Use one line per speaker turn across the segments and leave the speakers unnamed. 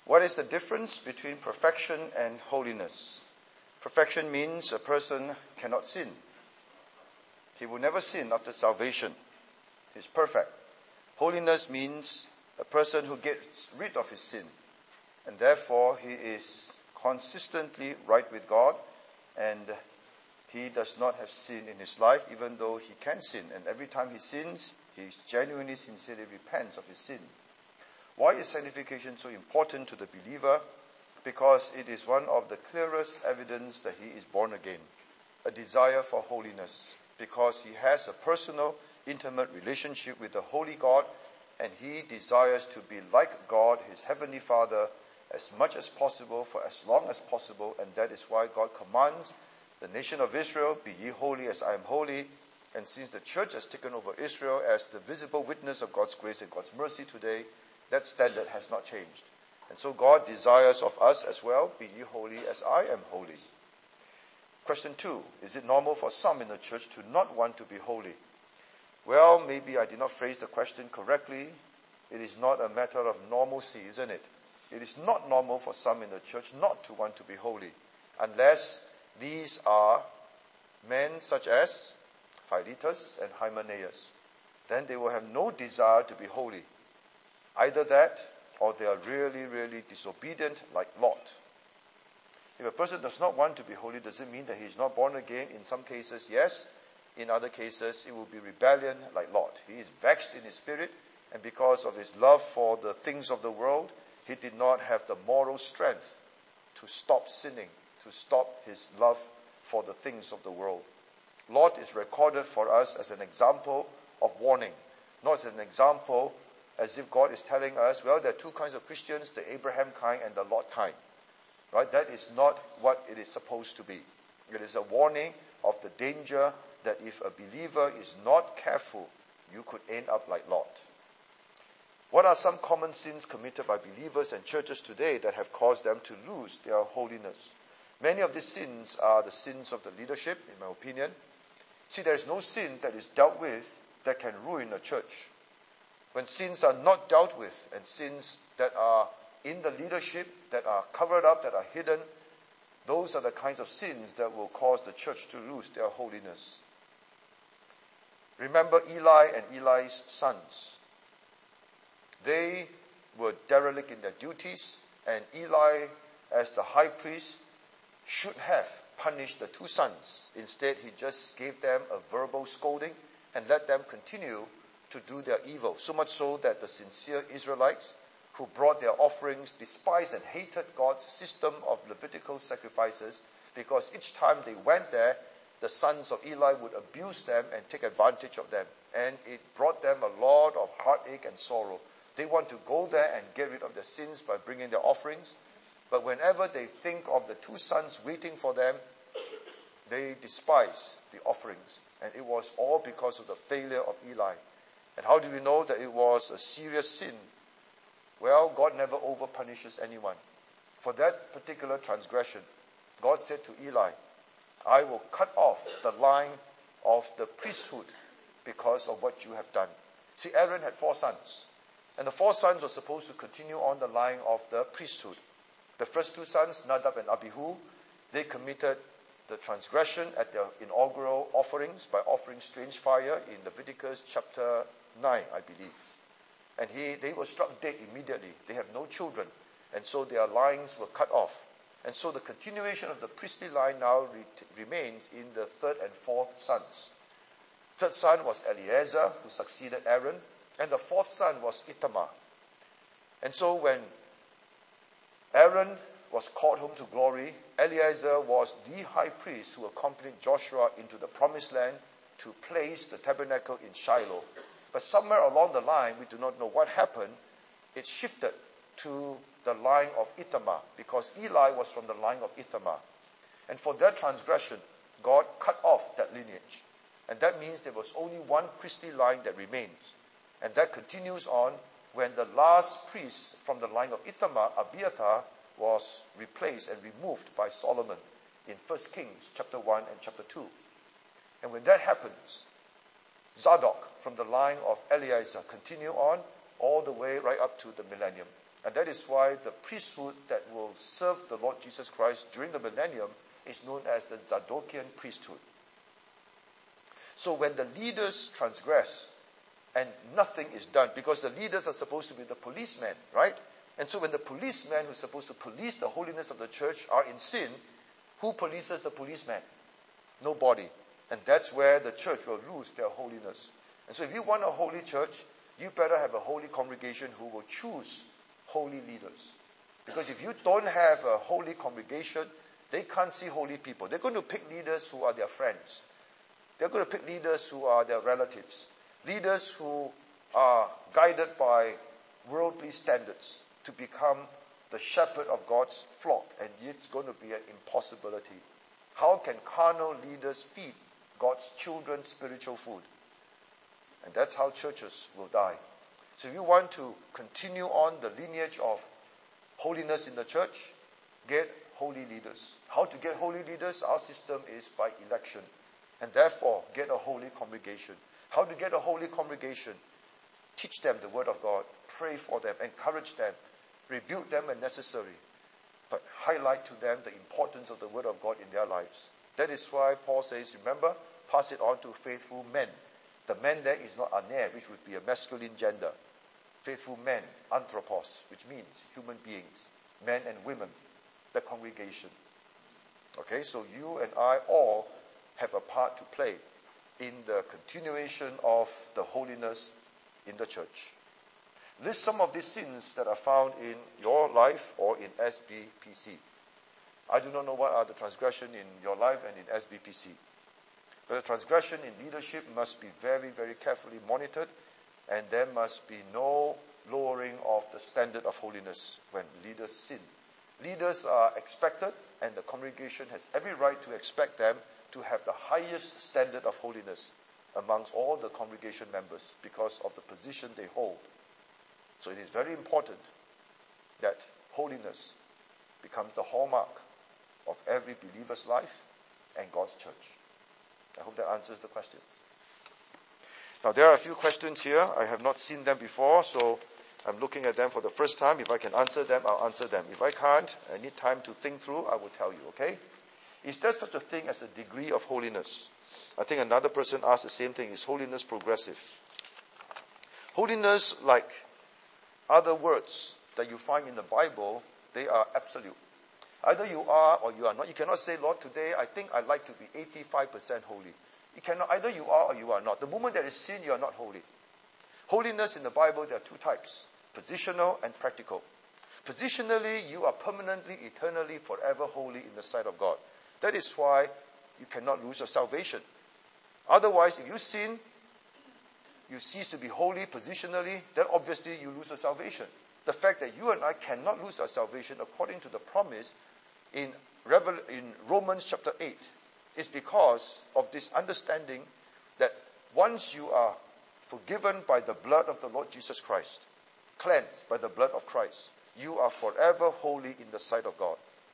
What is the difference between perfection and holiness? Perfection means a person cannot sin. He will never sin after salvation. He's perfect. Holiness means a person who gets rid of his sin, and therefore he is consistently right with God, and he does not have sin in his life, even though he can sin. And every time he sins, he genuinely, sincerely repents of his sin. Why is sanctification so important to the believer? Because it is one of the clearest evidence that he is born again. A desire for holiness. Because he has a personal, intimate relationship with the Holy God, and he desires to be like God, his heavenly Father, as much as possible, for as long as possible. And that is why God commands the nation of Israel, be ye holy as I am holy. And since the church has taken over Israel as the visible witness of God's grace and God's mercy today, that standard has not changed. And so God desires of us as well, be ye holy as I am holy. Question 2, is it normal for some in the church to not want to be holy? Well, maybe I did not phrase the question correctly. It is not a matter of normalcy, isn't it? It is not normal for some in the church not to want to be holy, unless these are men such as Philetus and Hymenaeus. Then they will have no desire to be holy. Either that, or they are really, really disobedient like Lot. If a person does not want to be holy, does it mean that he is not born again? In some cases, yes. In other cases, it will be rebellion like Lot. He is vexed in his spirit, and because of his love for the things of the world, he did not have the moral strength to stop sinning, to stop his love for the things of the world. Lot is recorded for us as an example of warning, not as an example as if God is telling us, well, there are two kinds of Christians, the Abraham kind and the Lot kind. Right? That is not what it is supposed to be. It is a warning of the danger that if a believer is not careful, you could end up like Lot. What are some common sins committed by believers and churches today that have caused them to lose their holiness? Many of these sins are the sins of the leadership, in my opinion. See, there is no sin that is dealt with that can ruin a church. When sins are not dealt with, and sins that are in the leadership, that are covered up, that are hidden, those are the kinds of sins that will cause the church to lose their holiness. Remember Eli and Eli's sons. They were derelict in their duties, and Eli, as the high priest, should have punished the two sons. Instead, he just gave them a verbal scolding and let them continue to do their evil. So much so that the sincere Israelites who brought their offerings despised and hated God's system of Levitical sacrifices, because each time they went there, the sons of Eli would abuse them and take advantage of them. And it brought them a lot of heartache and sorrow. They want to go there and get rid of their sins by bringing their offerings. But whenever they think of the two sons waiting for them, they despise the offerings. And it was all because of the failure of Eli. And how do we know that it was a serious sin? Well, God never over-punishes anyone. For that particular transgression, God said to Eli, I will cut off the line of the priesthood because of what you have done. See, Aaron had 4 sons. And the 4 sons were supposed to continue on the line of the priesthood. The first 2 sons, Nadab and Abihu, they committed the transgression at their inaugural offerings by offering strange fire in Leviticus chapter 9, I believe. And they were struck dead immediately. They have no children. And so their lines were cut off. And so the continuation of the priestly line now remains in the 3rd and 4th sons. 3rd son was Eleazar, who succeeded Aaron. And the 4th son was Ithamar. And so when Aaron was called home to glory, Eleazar was the high priest who accompanied Joshua into the promised land to place the tabernacle in Shiloh. But somewhere along the line, we do not know what happened, it shifted to the line of Ithamar, because Eli was from the line of Ithamar. And for that transgression, God cut off that lineage. And that means there was only one priestly line that remains. And that continues on when the last priest from the line of Ithamar, Abiathar, was replaced and removed by Solomon in 1 Kings chapter 1 and chapter 2. And when that happens, Zadok from the line of Eleazar continue on all the way right up to the millennium. And that is why the priesthood that will serve the Lord Jesus Christ during the millennium is known as the Zadokian priesthood. So when the leaders transgress and nothing is done, because the leaders are supposed to be the policemen, right? And so when the policemen who are supposed to police the holiness of the church are in sin, who polices the policemen? Nobody. And that's where the church will lose their holiness. And so if you want a holy church, you better have a holy congregation who will choose holy leaders. Because if you don't have a holy congregation, they can't see holy people. They're going to pick leaders who are their friends. They're going to pick leaders who are their relatives. Leaders who are guided by worldly standards to become the shepherd of God's flock. And it's going to be an impossibility. How can carnal leaders feed God's children spiritual food? And that's how churches will die. So if you want to continue on the lineage of holiness in the church, get holy leaders. How to get holy leaders? Our system is by election. And therefore, get a holy congregation. How to get a holy congregation? Teach them the word of God. Pray for them. Encourage them. Rebuke them when necessary. But highlight to them the importance of the word of God in their lives. That is why Paul says, remember, pass it on to faithful men. The men there is not aner, which would be a masculine gender. Faithful men, anthropos, which means human beings, men and women, the congregation. Okay, so you and I all have a part to play in the continuation of the holiness in the church. List some of these sins that are found in your life or in SBPC. I do not know what are the transgression in your life and in SBPC. But the transgression in leadership must be very, very carefully monitored, and there must be no lowering of the standard of holiness when leaders sin. Leaders are expected, and the congregation has every right to expect them to have the highest standard of holiness amongst all the congregation members because of the position they hold. So it is very important that holiness becomes the hallmark of every believer's life and God's church. I hope that answers the question. Now, there are a few questions here. I have not seen them before, so I'm looking at them for the first time. If I can answer them, I'll answer them. If I can't, I need time to think through, I will tell you, okay? Is there such a thing as a degree of holiness? I think another person asked the same thing. Is holiness progressive? Holiness, like other words that you find in the Bible, they are absolute. Either you are or you are not. You cannot say, Lord, today I think I'd like to be 85% holy. You cannot. Either you are or you are not. The moment there is sin, you are not holy. Holiness in the Bible, there are two types, positional and practical. Positionally, you are permanently, eternally, forever holy in the sight of God. That is why you cannot lose your salvation. Otherwise, if you sin, you cease to be holy positionally, then obviously you lose your salvation. The fact that you and I cannot lose our salvation according to the promise in Romans chapter 8 is because of this understanding that once you are forgiven by the blood of the Lord Jesus Christ, cleansed by the blood of Christ, you are forever holy in the sight of God.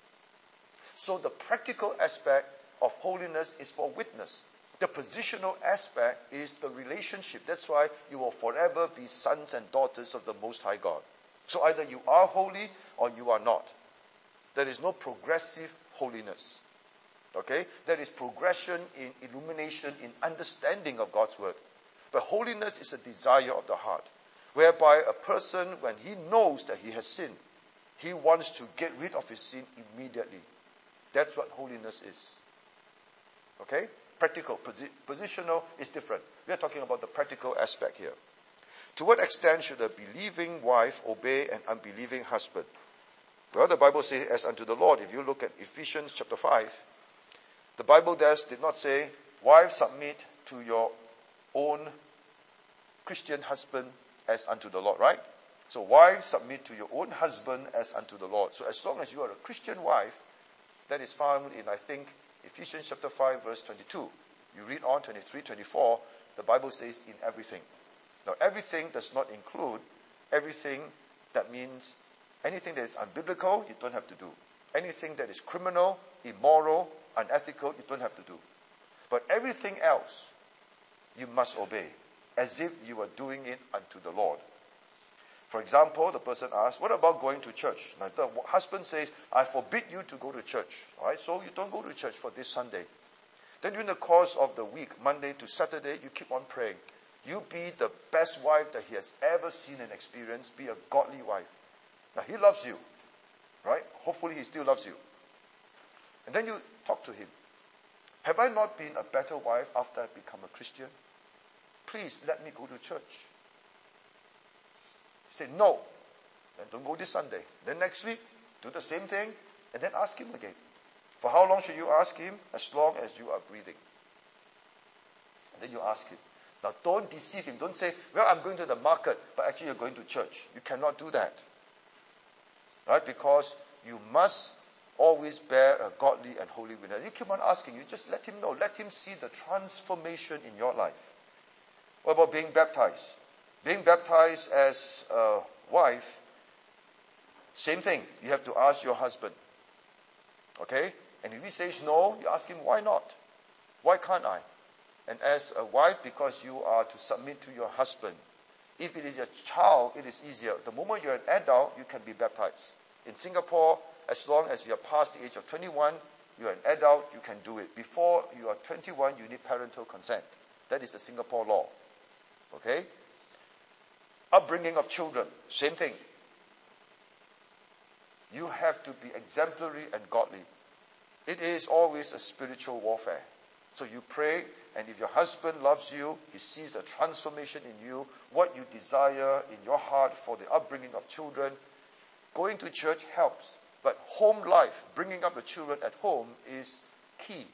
So the practical aspect of holiness is for witness. The positional aspect is the relationship. That's why you will forever be sons and daughters of the Most High God. So either you are holy or you are not. There is no progressive holiness. Okay? There is progression in illumination, in understanding of God's word. But holiness is a desire of the heart, whereby a person, when he knows that he has sinned, he wants to get rid of his sin immediately. That's what holiness is. Okay? Practical, positional is different. We are talking about the practical aspect here. To what extent should a believing wife obey an unbelieving husband? Well, the Bible says, as unto the Lord. If you look at Ephesians chapter 5, the Bible did not say, wives submit to your own Christian husband as unto the Lord, right? So wives submit to your own husband as unto the Lord. So as long as you are a Christian wife, that is found in, I think, Ephesians chapter 5, verse 22. You read on 23, 24, the Bible says in everything. Now, everything does not include everything. That means anything that is unbiblical, you don't have to do. Anything that is criminal, immoral, unethical, you don't have to do. But everything else, you must obey, as if you are doing it unto the Lord. For example, the person asks, what about going to church? Now, the husband says, I forbid you to go to church. All right, so you don't go to church for this Sunday. Then during the course of the week, Monday to Saturday, you keep on praying. You be the best wife that he has ever seen and experienced. Be a godly wife. Now, he loves you, right? Hopefully, he still loves you. And then you talk to him. Have I not been a better wife after I become a Christian? Please let me go to church. Say no. Then don't go this Sunday. Then next week, do the same thing, and then ask him again. For how long should you ask him? As long as you are breathing. And then you ask him. Now don't deceive him. Don't say, well, I'm going to the market, but actually you're going to church. You cannot do that. Right? Because you must always bear a godly and holy witness. You keep on asking. You just let him know. Let him see the transformation in your life. What about being baptized? Being baptized as a wife, same thing. You have to ask your husband. Okay? And if he says no, you ask him, why not? Why can't I? And as a wife, because you are to submit to your husband. If it is a child, it is easier. The moment you're an adult, you can be baptized. In Singapore, as long as you are past the age of 21, you're an adult, you can do it. Before you are 21, you need parental consent. That is the Singapore law. Okay? Upbringing of children, same thing. You have to be exemplary and godly. It is always a spiritual warfare. So you pray, and if your husband loves you, he sees the transformation in you, what you desire in your heart for the upbringing of children. Going to church helps, but home life, bringing up the children at home, is key.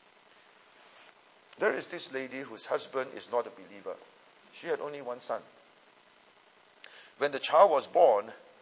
There is this lady whose husband is not a believer. She had only one son. When the child was born,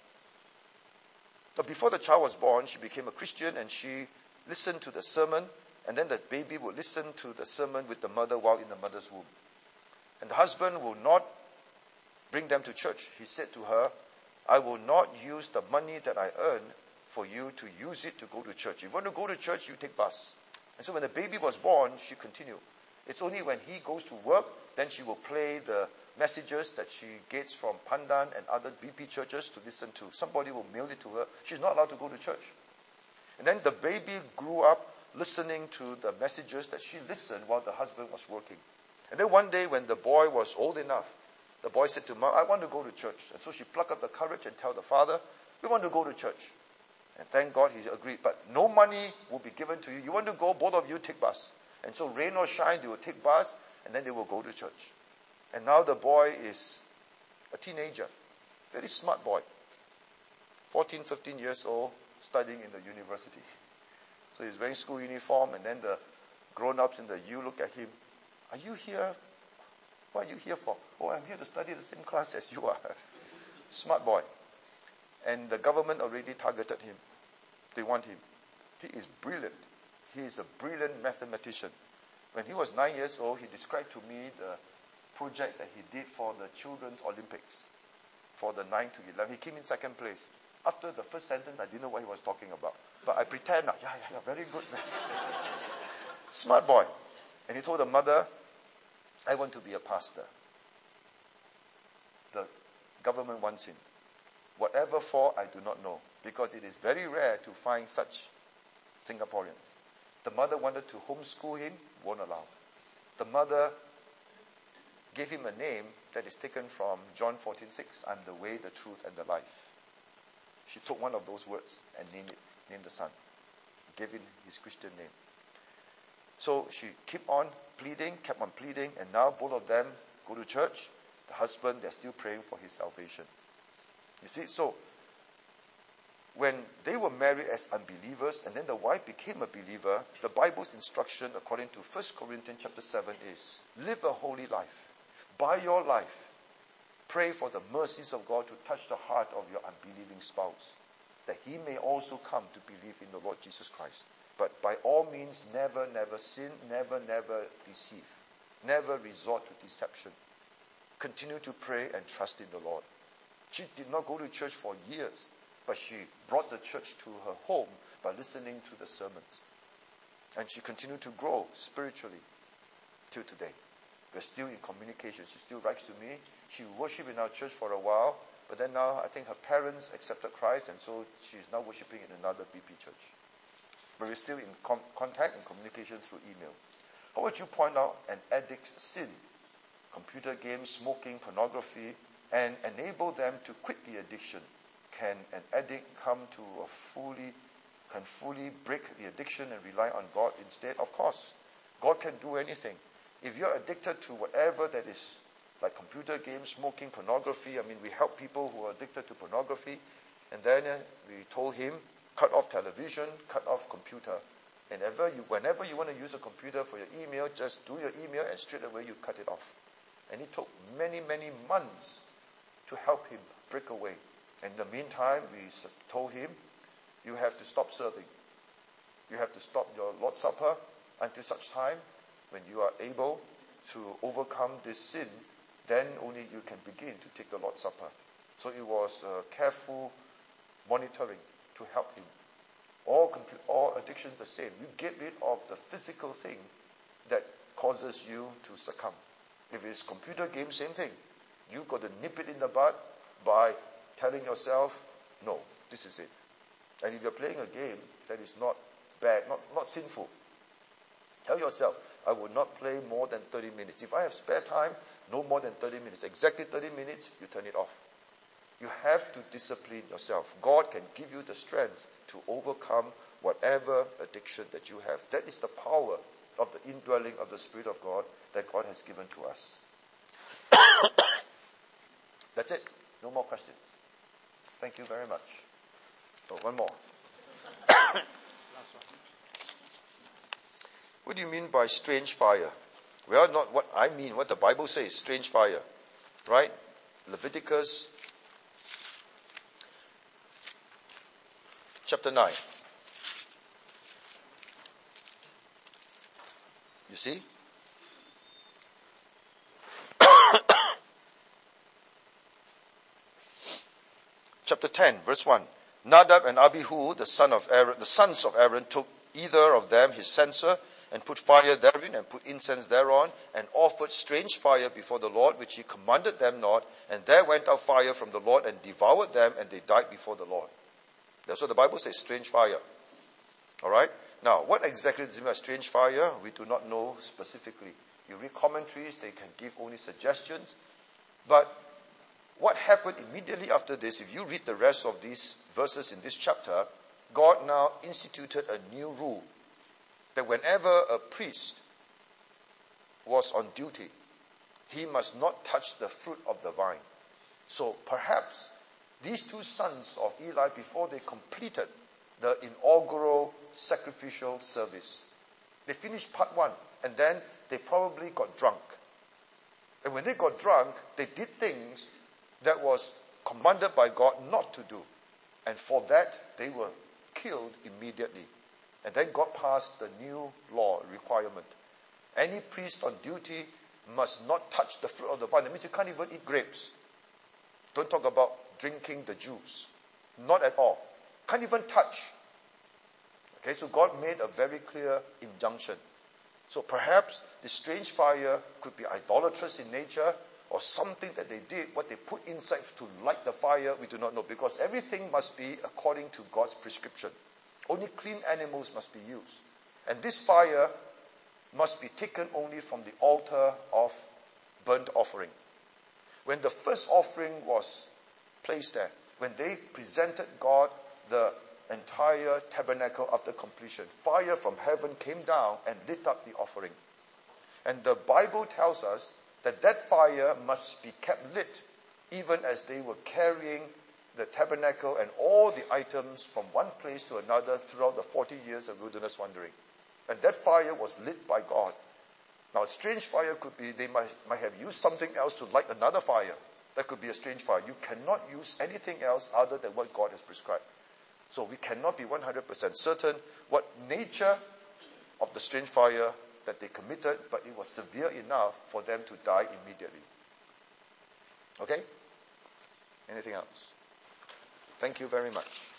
but before the child was born, she became a Christian and she listened to the sermon, and then the baby would listen to the sermon with the mother while in the mother's womb. And the husband will not bring them to church. He said to her, I will not use the money that I earn for you to use it to go to church. If you want to go to church, you take bus. And so when the baby was born, she continued. It's only when he goes to work, then she will play the messages that she gets from Pandan and other BP churches to listen to. Somebody will mail it to her. She's not allowed to go to church. And then the baby grew up listening to the messages that she listened while the husband was working. And then one day when the boy was old enough, the boy said to Mom, I want to go to church. And so she plucked up the courage and tell the father, we want to go to church. And thank God he agreed. But no money will be given to you. You want to go, both of you take bus. And so rain or shine, they will take bus and then they will go to church. And now the boy is a teenager, very smart boy, 14, 15 years old, studying in the university. So he's wearing school uniform, and then the grown-ups in the U look at him. Are you here? What are you here for? Oh, I'm here to study the same class as you are. Smart boy. And the government already targeted him. They want him. He is brilliant. He is a brilliant mathematician. When he was 9 years old, he described to me the project that he did for the Children's Olympics for the 9 to 11. He came in second place. After the first sentence, I didn't know what he was talking about. But I pretend, yeah, very good, man. Smart boy. And he told the mother, I want to be a pastor. The government wants him. Whatever for, I do not know. Because it is very rare to find such Singaporeans. The mother wanted to homeschool him, won't allow. The mother gave him a name that is taken from John 14:6. I'm the way, the truth, and the life. She took one of those words and named the son. Gave him his Christian name. So she kept on pleading, and now both of them go to church. The husband, they're still praying for his salvation. You see, so when they were married as unbelievers and then the wife became a believer, the Bible's instruction according to 1 Corinthians chapter 7 is, live a holy life. By your life, pray for the mercies of God to touch the heart of your unbelieving spouse, that he may also come to believe in the Lord Jesus Christ. But by all means, never sin, never deceive. Never resort to deception. Continue to pray and trust in the Lord. She did not go to church for years, but she brought the church to her home by listening to the sermons. And she continued to grow spiritually till today. We're still in communication. She still writes to me. She worshiped in our church for a while, But then now I think her parents accepted Christ, and so she's now worshiping in another BP church. But we're still in contact and communication through email. How would you point out an addict's sin? Computer games, smoking, pornography, and enable them to quit the addiction. Can an addict can fully break the addiction and rely on God instead? Of course. God can do anything. If you're addicted to whatever that is, like computer games, smoking, pornography, we help people who are addicted to pornography, and then we told him, cut off television, cut off computer. And whenever you want to use a computer for your email, just do your email and straight away you cut it off. And it took many, many months to help him break away. In the meantime, we told him, you have to stop serving. You have to stop your Lord's Supper until such time when you are able to overcome this sin, then only you can begin to take the Lord's Supper. So it was careful monitoring to help him. All addictions the same. You get rid of the physical thing that causes you to succumb. If it's computer game, same thing. You've got to nip it in the bud by telling yourself, no, this is it. And if you're playing a game that is not bad, not sinful, tell yourself, I will not play more than 30 minutes. If I have spare time, no more than 30 minutes. Exactly 30 minutes, you turn it off. You have to discipline yourself. God can give you the strength to overcome whatever addiction that you have. That is the power of the indwelling of the Spirit of God that God has given to us. That's it. No more questions. Thank you very much. Oh, one more. What do you mean by strange fire? Well, not what I mean, what the Bible says, strange fire. Right? Leviticus chapter 9. You see? Chapter 10, verse 1. Nadab and Abihu, the sons of Aaron, took either of them his censer and put fire therein and put incense thereon and offered strange fire before the Lord, which he commanded them not. And there went out fire from the Lord and devoured them, and they died before the Lord. That's what the Bible says, strange fire. All right? Now, what exactly does it mean by strange fire? We do not know specifically. You read commentaries, they can give only suggestions. But what happened immediately after this, if you read the rest of these verses in this chapter, God now instituted a new rule that whenever a priest was on duty, he must not touch the fruit of the vine. So perhaps these two sons of Eli, before they completed the inaugural sacrificial service, they finished part one, and then they probably got drunk. And when they got drunk, they did things that was commanded by God not to do. And for that, they were killed immediately. And then God passed the new law requirement. Any priest on duty must not touch the fruit of the vine. That means you can't even eat grapes. Don't talk about drinking the juice. Not at all. Can't even touch. Okay, so God made a very clear injunction. So perhaps the strange fire could be idolatrous in nature, or something that they did, what they put inside to light the fire, we do not know. Because everything must be according to God's prescription. Only clean animals must be used. And this fire must be taken only from the altar of burnt offering. When the first offering was placed there, when they presented God the entire tabernacle after completion, fire from heaven came down and lit up the offering. And the Bible tells us that fire must be kept lit even as they were carrying the tabernacle and all the items from one place to another throughout the 40 years of wilderness wandering. And that fire was lit by God. Now, a strange fire could be, they might have used something else to light another fire. That could be a strange fire. You cannot use anything else other than what God has prescribed. So we cannot be 100% certain what nature of the strange fire that they committed, but it was severe enough for them to die immediately. Okay? Anything else? Thank you very much.